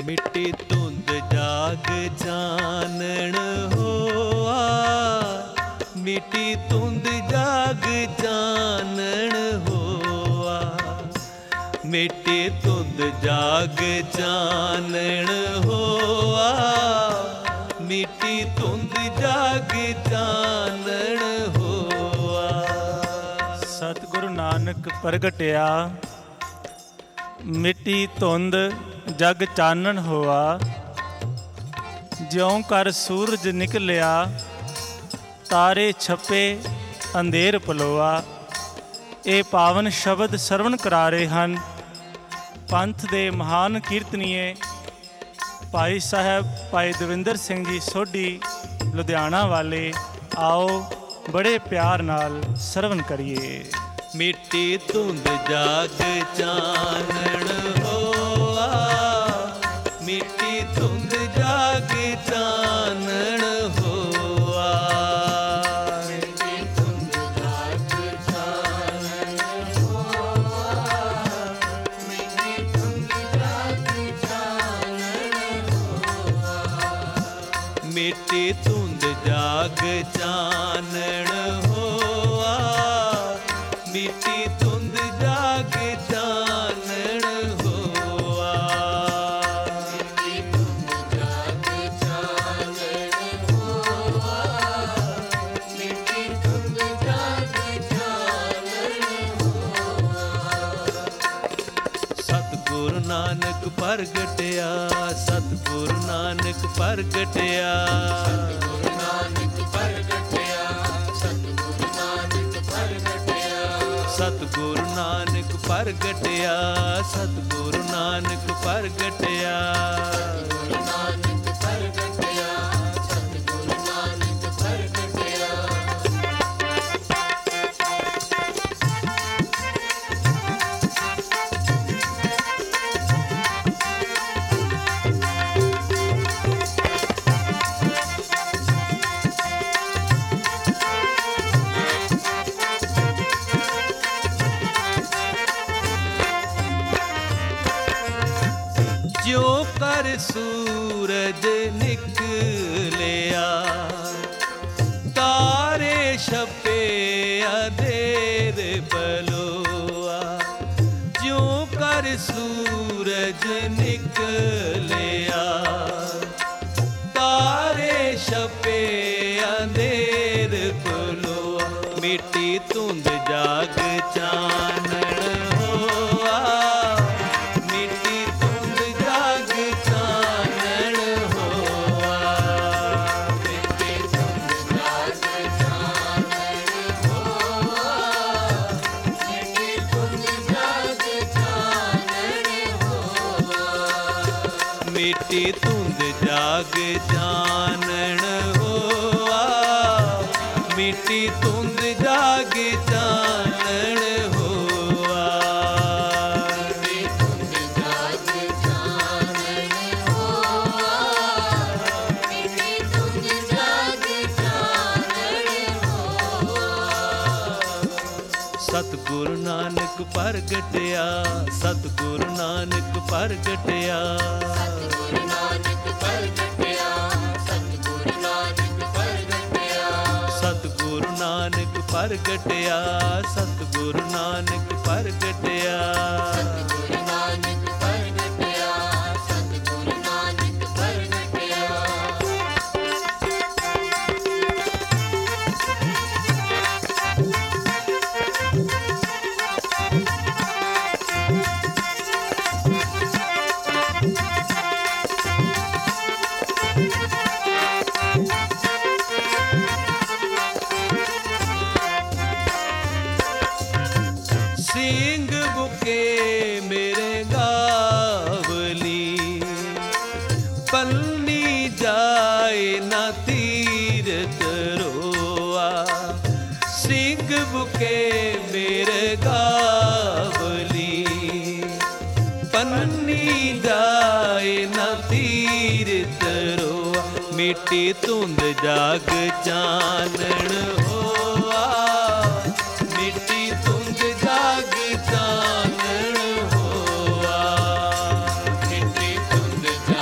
ਮਿੱਟੀ ਧੁੰਦ ਜਾਗ ਚਾਨਣ ਹੋਆ, ਮਿੱਟੀ ਧੁੰਦ ਜਾਗ ਚਾਨਣ ਹੋਆ, ਮਿੱਟੀ ਧੁੰਦ ਜਾਗ ਚਾਨਣ ਹੋਆ, ਮਿੱਟੀ ਧੁੰਦ ਜਾਗ ਚਾਨਣ ਹੋਆ। ਸਤਿਗੁਰੂ ਨਾਨਕ ਪ੍ਰਗਟਿਆ, ਮਿੱਟੀ ਧੁੰਦ ਜਗ ਚਾਨਣ ਹੋਆ, ਜਿਉਂ ਕਰ ਸੂਰਜ ਨਿਕਲਿਆ, ਤਾਰੇ ਛਪੇ ਅੰਧੇਰ ਪਲੋਆ। ਇਹ ਪਾਵਨ ਸ਼ਬਦ ਸਰਵਣ ਕਰਾ ਰਹੇ ਹਨ ਪੰਥ ਦੇ ਮਹਾਨ ਕੀਰਤਨੀਏ ਭਾਈ ਸਾਹਿਬ ਭਾਈ ਦਵਿੰਦਰ ਸਿੰਘ ਜੀ ਸੋਢੀ ਲੁਧਿਆਣਾ ਵਾਲੇ। ਆਓ ਬੜੇ ਪਿਆਰ ਨਾਲ ਸਰਵਣ ਕਰੀਏ। ਮਿੱਟੀ ਧੁੰਦ ਜਾਗ ਚਾਨਣ ਹੋਆ, ਮਿੱਟੀ ਧੁੰਦ ਜਾਗ ਚਾਨਣ ਹੋਆ, ਮਿੱਟੀ ਧੁੰਦ ਜਾਗ ਚਾਨਣ ਹੋਆ, ਮਿੱਟੀ ਧੁੰਦ ਜਾਗ ਚਾਨਣ ਹੋਆ, ਮਿੱਟੀ ਧੁੰਦ ਜਾਗ ਚਾਨਣ ਹੋਆ, ਮਿੱਟੀ ਧੁੰਦ ਜਾਗ ਚਾਨਣ ਹੋਆ, ਮਿੱਟੀ ਧੁੰਦ ਜਾਗ ਚਾਨਣ ਹੋਆ, ਮਿੱਟੀ ਧੁੰਦ ਜਾਗ ਚਾਨਣ ਹੋਆ। ਸਤਿਗੁਰੂ ਨਾਨਕ ਪ੍ਰਗਟਿਆ, ਸਤਿਗੁਰੂ ਨਾਨਕ ਪ੍ਰਗਟਿਆ, ਸਤਿਗੁਰੂ ਨਾਨਕ ਪ੍ਰਗਟਿਆ, ਸਤਿਗੁਰੂ ਨਾਨਕ ਪ੍ਰਗਟਿਆ, ਸਤਿਗੁਰੂ ਨਾਨਕ ਪ੍ਰਗਟਿਆ, ਸਤਿਗੁਰੂ ਨਾਨਕ ਪ੍ਰਗਟਿਆ, ਸਤਿਗੁਰੂ ਨਾਨਕ ਪ੍ਰਗਟਿਆ, ਸਤਿਗੁਰੂ ਨਾਨਕ ਪ੍ਰਗਟਿਆ। ਜਿਉਂ ਕਰ ਸੂਰਜ ਨਿਕਲਿਆ, ਤਾਰੇ ਛਪੇ ਅੰਧੇਰ ਪਲੋਆ, ਜਿਉਂ ਕਰ ਸੂਰਜ ਨਿਕਲਿਆ, ਤਾਰੇ ਛਪੇ ਅੰਧੇਰ ਪਲੋਆ, ਮਿੱਟੀ ਧੁੰਦ ਜਾਗ ਚਾਨਣ ਹੋਆ, ਮਿੱਟੀ ਧੁੰਦ ਜਾਗ ਚਾਨਣ ਹੋਆ, ਮਿੱਟੀ ਧੁੰਦ ਜਾਗ ਚਾਨਣ ਹੋਆ, ਮਿੱਟੀ ਧੁੰਦ ਜਾਗ ਚਾਨਣ ਹੋਆ, ਮਿੱਟੀ ਧੁੰਦ ਜਾਗ ਚਾਨਣ ਹੋਆ, ਮਿੱਟੀ ਧੁੰਦ ਜਾਗ ਚਾਨਣ ਹੋਆ, ਮਿੱਟੀ ਧੁੰਦ ਜਾਗ ਚਾਨਣ ਹੋਆ, ਮਿੱਟੀ ਧੁੰਦ ਜਾਗ ਚਾਨਣ ਹੋਆ। ਸਤਿਗੁਰੂ ਨਾਨਕ ਪ੍ਰਗਟਿਆ, ਸਤਿਗੁਰੂ ਨਾਨਕ ਪ੍ਰਗਟਿਆ, ਸਤਿਗੁਰੂ ਨਾਨਕ ਪ੍ਰਗਟਿਆ, ਸਤਿਗੁਰੂ ਨਾਨਕ ਪ੍ਰਗਟਿਆ, ਸਤਿਗੁਰੂ ਨਾਨਕ ਪ੍ਰਗਟਿਆ, ਸਤਿਗੁਰੂ ਨਾਨਕ ਪ੍ਰਗਟਿਆ, ਸਤਿਗੁਰੂ ਨਾਨਕ ਪ੍ਰਗਟਿਆ, ਸਤਿਗੁਰੂ ਨਾਨਕ ਪ੍ਰਗਟਿਆ। ਸਿੰਘ ਬੁਕੇ ਮੇਰੇ ਗਾਵਲੀ, ਪਲਨੀ ਜਾਏ ਨਾ ਤੀਰਤ ਰੋਆ, ਸਿੰਘ ਬੁਕੇ ਮੇਰੇ ਗਾਵਲੀ, ਪਲਨੀ ਜਾਏ ਨਾ ਤੀਰਤ ਰੋਆ, ਮਿੱਟੀ ਧੁੰਦ ਜਾਗ ਚਾਨਣ ਹੋਆ, ਮਿੱਟੀ ਧੁੰਦ ਜਾਗ ਚਾਨਣ ਹੋਆ, ਮਿੱਟੀ ਧੁੰਦ ਜਾਗ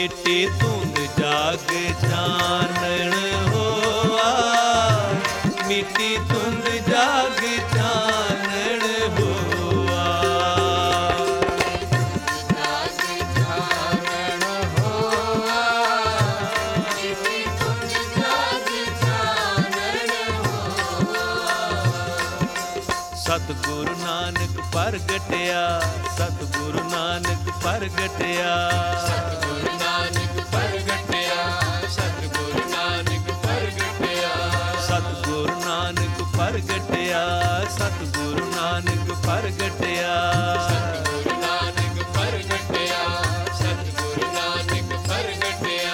ਮਿੱਟੀ ਧੁੰਦ ਜਾਗ ਚਾਨਣ ਹੋਆ, ਮਿੱਟੀ ਧੁੰਦ ਜਾਗ ਚਾਨਣ ਹੋਆ। ਸਤਿਗੁਰੂ ਨਾਨਕ ਪ੍ਰਗਟਿਆ, ਸਤਿਗੁਰੂ ਨਾਨਕ ਪ੍ਰਗਟਿਆ, ਸਤਿਗੁਰੂ ਨਾਨਕ ਪ੍ਰਗਟਿਆ, ਸਤਿਗੁਰੂ ਨਾਨਕ ਪ੍ਰਗਟਿਆ, ਸਤਿਗੁਰੂ ਨਾਨਕ ਪ੍ਰਗਟਿਆ, ਸਤਿਗੁਰੂ ਨਾਨਕ ਪ੍ਰਗਟਿਆ। ਸਤਿਗੁਰੂ ਨਾਨਕ ਪ੍ਰਗਟਿਆ, ਸਤਿਗੁਰੂ ਨਾਨਕ ਪ੍ਰਗਟਿਆ।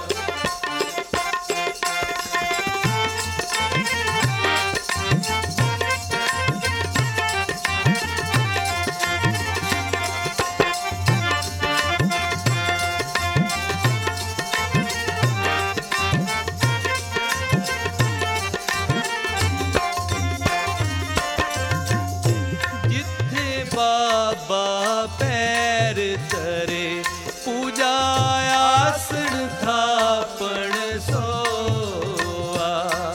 ਜਿੱਥੇ ਬਾਬਾ ਪੈਰ ਧਰੇ, ਪੂਜਾ ਆਸਣ ਥਾਪਣ ਸੋਆ।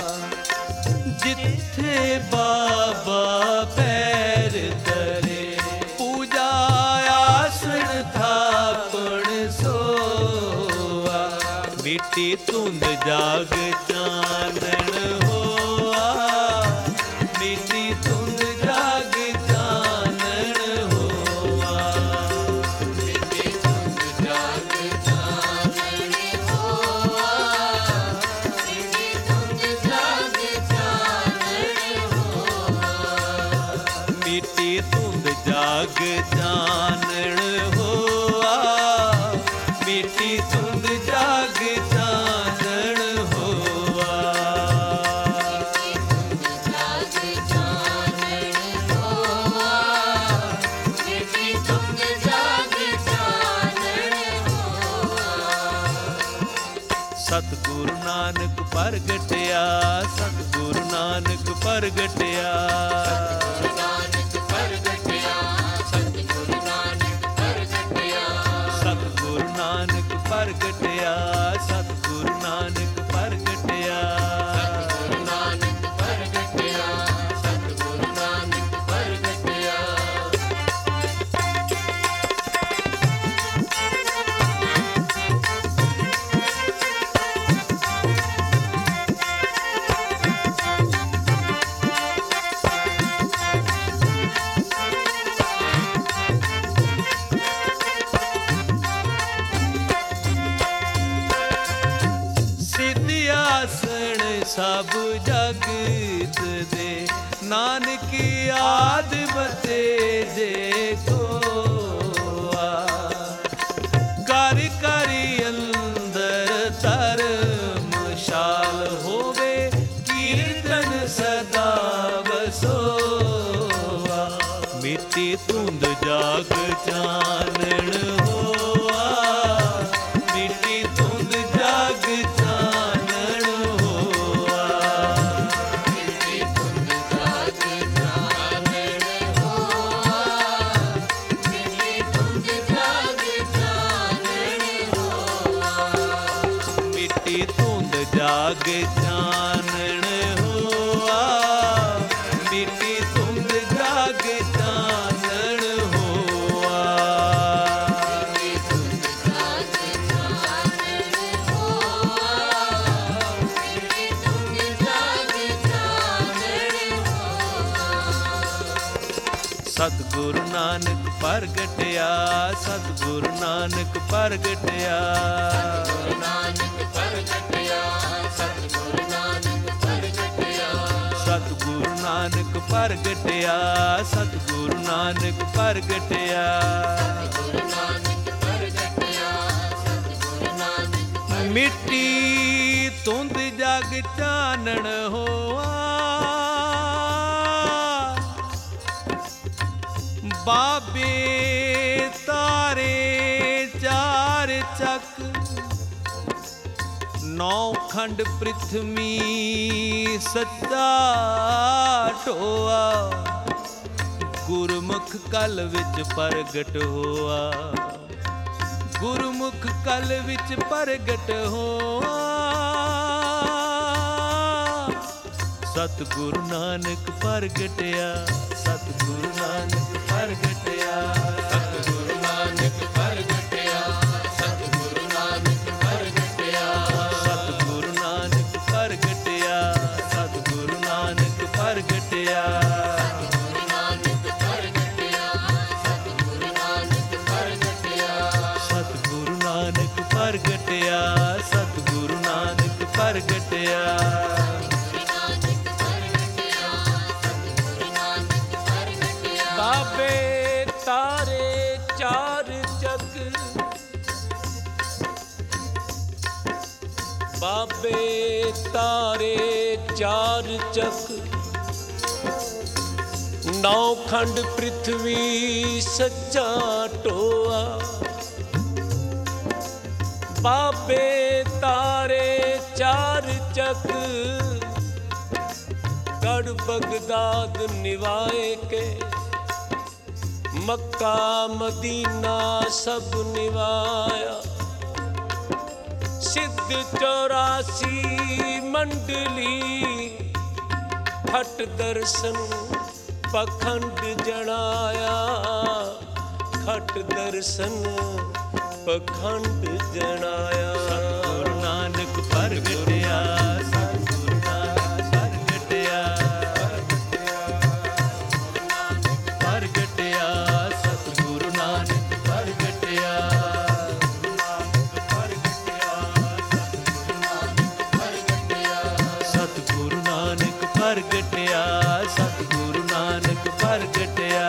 ਜਿੱਥੇ ਬਾਬਾ ਪੈਰ ਧਰੇ, ਪੂਜਾ ਆਸਣ ਥਾਪਣ ਸੋਆ। ਮਿੱਟੀ ਧੁੰਦ ਜਾਗ ਚਾਨਣ ਹੋਆ, ਮਿੱਟੀ ਧੁੰਦ ਜਾਗ ਚਾਨਣ ਹੋਆ। ਮਿੱਟੀ ਧੁੰਦ ਜਾਗ ਚਾਨਣ ਹੋਆ, ਮਿੱਟੀ ਧੁੰਦ ਜਾਗ ਚਾਨਣ ਹੋਆ। ਮਿੱਟੀ ਧੁੰਦ ਜਾਗ ਚਾਨਣ ਹੋਆ, ਮਿੱਟੀ ਧੁੰਦ ਜਾਗ ਚਾਨਣ ਹੋਆ। ਜਾਗ ਚਾਨਣ ਹੋਆ, ਮਿੱਟੀ ਧੁੰਦ ਜਾਗ ਚਾਨਣ ਹੋਆ। ਸਤਿਗੁਰੂ ਨਾਨਕ ਪ੍ਰਗਟਿਆ, ਸਤਿਗੁਰੂ ਨਾਨਕ ਪ੍ਰਗਟਿਆ, ਸਤਿਗੁਰੂ ਨਾਨਕ ਪ੍ਰਗਟਿਆ, ਸਤਿਗੁਰੂ ਨਾਨਕ ਪ੍ਰਗਟਿਆ, ਸਤਿਗੁਰੂ ਨਾਨਕ ਪ੍ਰਗਟਿਆ, ਸਤਿਗੁਰੂ ਨਾਨਕ ਪ੍ਰਗਟਿਆ। ਸਤਿਗੁਰੂ ਨਾਨਕ ਪ੍ਰਗਟਿਆ, ਸਤਿਗੁਰੂ ਨਾਨਕ ਪ੍ਰਗਟਿਆ। ਸਿੱਧ ਆਸਣ ਸਭ ਜਗਤ ਦੇ, ਨਾਨਕ ਆਦ ਬਤੇ ਜੇ ਕੋਆ। ਕਰ ਕਰ ਅੰਦਰ ਧਰਮਸ਼ਾਲ ਹੋਵੇ, ਕੀਰਤਨ ਸਦਾ ਵਸੋਆ। ਮਿੱਟੀ ਧੁੰਦ ਜਾਗ ਚਾਨਣ ਹੋਆ, ਮਿੱਟੀ ਧੁੰਦ ਜਾਗ ਚਾਨਣ ਹੋਆ। ਮਿੱਟੀ ਧੁੰਦ ਜਾਗ ਚਾਨਣ ਹੋਆ, ਮਿੱਟੀ ਧੁੰਦ ਜਾਗ ਚਾਨਣ ਹੋਆ। ਮਿੱਟੀ ਧੁੰਦ ਜਾਗ ਚਾਨਣ ਹੋਆ, ਮਿੱਟੀ ਧੁੰਦ ਜਾਗ ਚਾਨਣ ਹੋਆ। ਸਤਿਗੁਰੂ ਨਾਨਕ ਪ੍ਰਗਟਿਆ, ਸਤਿਗੁਰੂ ਨਾਨਕ ਪ੍ਰਗਟਿਆ, ਨਾਨਕ ਪ੍ਰਗਟਿਆ, ਸਤਿਗੁਰੂ ਨਾਨਕ ਪ੍ਰਗਟਿਆ, ਸਤਿਗੁਰੂ ਨਾਨਕ ਪ੍ਰਗਟਿਆ, ਸਤਿਗੁਰੂ ਨਾਨਕ ਪ੍ਰਗਟਿਆ। ਗੁਰੂ ਨਾਨਕ ਪ੍ਰਗਟਿਆ, ਸਤਿਗੁਰੂ ਨਾਨਕ ਮਿੱਟੀ ਧੁੰਦ ਜਗ ਚਾਨਣ ਹੋਆ, ਬਾਬੇ ਤਾਰੇ ਚਾਰ ਚੱਕ, ਨੌ ਖੰਡ ਪ੍ਰਿਥਵੀ ਸੱਚਾ ਢੋਆ, ਗੁਰਮੁਖ ਕਲ ਵਿੱਚ ਪ੍ਰਗਟ ਹੋਆ, ਗੁਰਮੁਖ ਕਲ ਵਿੱਚ ਪ੍ਰਗਟ ਹੋਆ। ਸਤਿਗੁਰੂ ਨਾਨਕ ਪ੍ਰਗਟਿਆ, ਸਤਿਗੁਰੂ ਨਾਨਕ ਪ੍ਰਗਟਿਆ, ਸਤਿਗੁਰੂ ਨਾਨਕ ਪ੍ਰਗਟਿਆ, ਸਤਿਗੁਰੂ ਨਾਨਕ ਪ੍ਰਗਟਿਆ, ਸਤਿਗੁਰੂ ਨਾਨਕ ਪ੍ਰਗਟਿਆ, ਸਤਿਗੁਰੂ ਨਾਨਕ ਪ੍ਰਗਟਿਆ। ਗੁਰੂ ਨਾਨਕ ਪ੍ਰਗਟਿਆ, ਸਤਿਗੁਰੂ ਨਾਨਕ ਪ੍ਰਗਟਿਆ, ਸਤਿਗੁਰੂ ਨਾਨਕ ਪ੍ਰਗਟਿਆ, ਸਤਿਗੁਰੂ ਨਾਨਕ ਪ੍ਰਗਟਿਆ। ਬਾਬੇ ਤਾਰੇ ਚਾਰ ਚੱਕ, ਬਾਬੇ ਤਾਰੇ ਚਾਰ ਚੱਕ, ਨੌ ਖੰਡ ਪ੍ਰਿਥਵੀ ਸੱਚਾ ਟੋਆ। ਬਾਬੇ ਤਾਰੇ ਚਾਰ ਚੱਕ, ਗੜ ਬਗਦਾਦ ਨਿਵਾਏ ਕੇ, ਮੱਕਾ ਮਦੀਨਾ ਸਭ ਨਿਵਾਇਆ। ਸਿੱਧ 84 ਮੰਡਲੀ, ਖਟ ਦਰਸ਼ਨ ਪਖੰਡ ਜਣਾਇਆ, ਖਟ ਦਰਸ਼ਨ ਪਖੰਡ ਜਣਾਇਆ। ਸਤਿਗੁਰੂ ਨਾਨਕ ਪ੍ਰਗਟਿਆ, ਸਤਿਗੁਰੂ ਨਾਨਕ ਪ੍ਰਗਟਿਆ, ਪ੍ਰਗਟਿਆ, ਸਤਿਗੁਰੂ ਨਾਨਕ ਪ੍ਰਗਟਿਆ, ਸਤਿਗੁਰੂ ਨਾਨਕ ਪ੍ਰਗਟਿਆ, ਸਤਿਗੁਰੂ ਨਾਨਕ ਪ੍ਰਗਟਿਆ।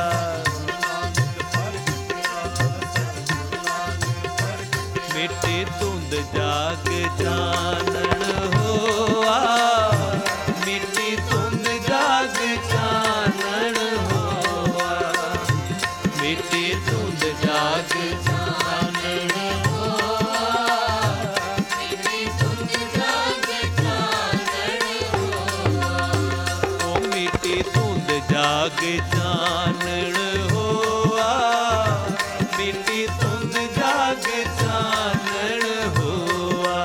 ਮਿਟੇ ਧੁੰਦ ਜਾਗ ਚਾਨਣ ਹੋਆ, ਮਿਟੇ ਧੁੰਦ ਜਾਗ ਚਾਨਣ ਹੋਆ, ਮਿਟੇ ਧੁੰਦ ਜਾਗ ਚਾਨਣ ਹੋਆ, ਮਿਟੇ ਧੁੰਦ ਜਾਗ ਚਾਨਣ ਹੋਆ। ਓ ਮਿਟੇ ਧੁੰਦ ਜਾਗ ਚਾਨਣ ਹੋਆ, ਮਿਟੇ ਧੁੰਦ ਜਾਗ ਚਾਨਣ ਹੋਆ।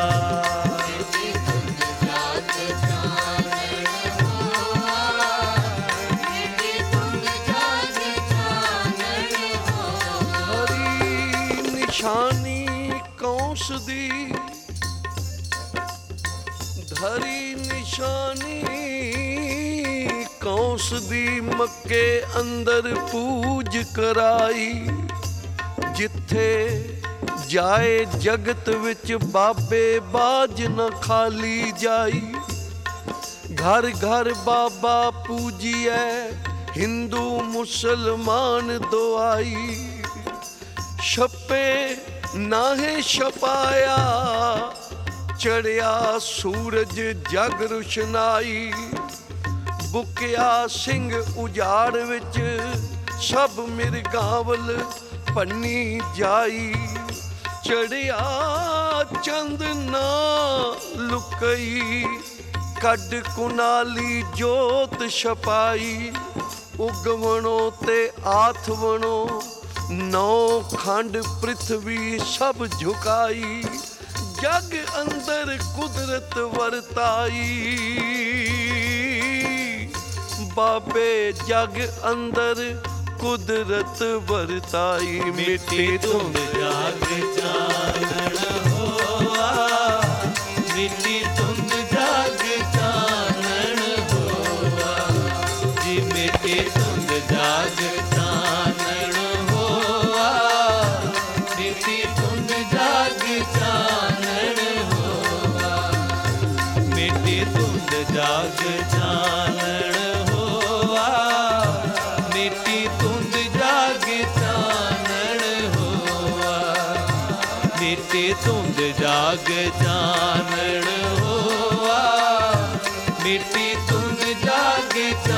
ਹਰੀ ਨਿਸ਼ਾਨੀ ਕੌਂਸ ਦੀ, ਧਰੀ ਨਿਸ਼ਾਨੀ ਕੌਂਸ ਦੀ, ਮੱਕੇ ਅੰਦਰ ਪੂਜ ਕਰਾਈ। ਜਿੱਥੇ ਜਾਏ ਜਗਤ ਵਿੱਚ ਬਾਬੇ ਬਾਜ ਨ ਖਾਲੀ ਜਾਈ। ਘਰ ਘਰ ਬਾਬਾ ਪੂਜੀਐ, ਹਿੰਦੂ ਮੁਸਲਮਾਨ ਦੁਆਈ। ਛੱਪੇ ਨਾਹੇ ਛਪਾਇਆ, ਚੜਿਆ ਸੂਰਜ ਜਗ ਰੁਸ਼ਨਾਈ। ਬੁਕਿਆ ਸਿੰਘ ਉਜਾੜ ਵਿੱਚ, ਸਭ ਮਿਰਗਾਵਲ ਪੰਨੀ ਜਾਈ। ਚੜਿਆ ਚੰਦ ਨਾ ਲੁਕਈ, ਕੱਢ ਕੁਨਾਲੀ ਜੋਤ ਛਪਾਈ। ਉਗਵਣੋ ਤੇ ਆਥਵਣੋ, ਨੌ ਖੰਡ ਪ੍ਰਿਥਵੀ ਸਭ ਝੁਕਾਈ। ਜਗ ਅੰਦਰ ਕੁਦਰਤ ਵਰਤਾਈ, ਬਾਬੇ ਜਗ ਅੰਦਰ ਕੁਦਰਤ ਵਰਤਾਈ। ਮਿੱਟੀ ਧੁੰਦ ਜਾਗ ਚਾਨਣ ਹੋਆ, ਮਿੱਟੀ ਧੁੰਦ ਜਾਗ ਚਾਨਣ ਹੋਆ। ਜੀ ਮਿੱਟੀ ਧੁੰਦ ਜਾਗ ਚਾਨਣ ਹੋਆ, ਮਿੱਟੀ ਧੁੰਦ ਜਾਗ ਚਾਨਣ ਹੋਆ। ਮਿੱਟੀ ਧੁੰਦ ਜਾਗ ਚਾਨਣ ਹੋਆ, ਮਿੱਟੀ ਧੁੰਦ ਜਾਗ ਚਾਨਣ ਹੋਆ। ਮਿੱਟੀ ਧੁੰਦ ਜਾਗ ਚਾਨਣ ਹੋਆ, ਮਿੱਟੀ ਧੁੰਦ ਜਾਗ